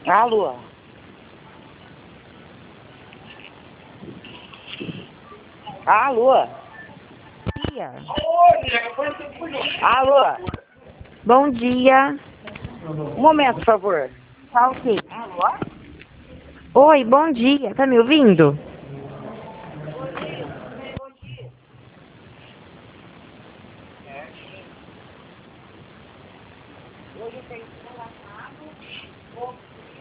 Alô? Alô? Dia. Alô? Bom dia. Um momento, por favor. Tá ok. Alô? Oi, bom dia. Tá me ouvindo? Hoje eu tenho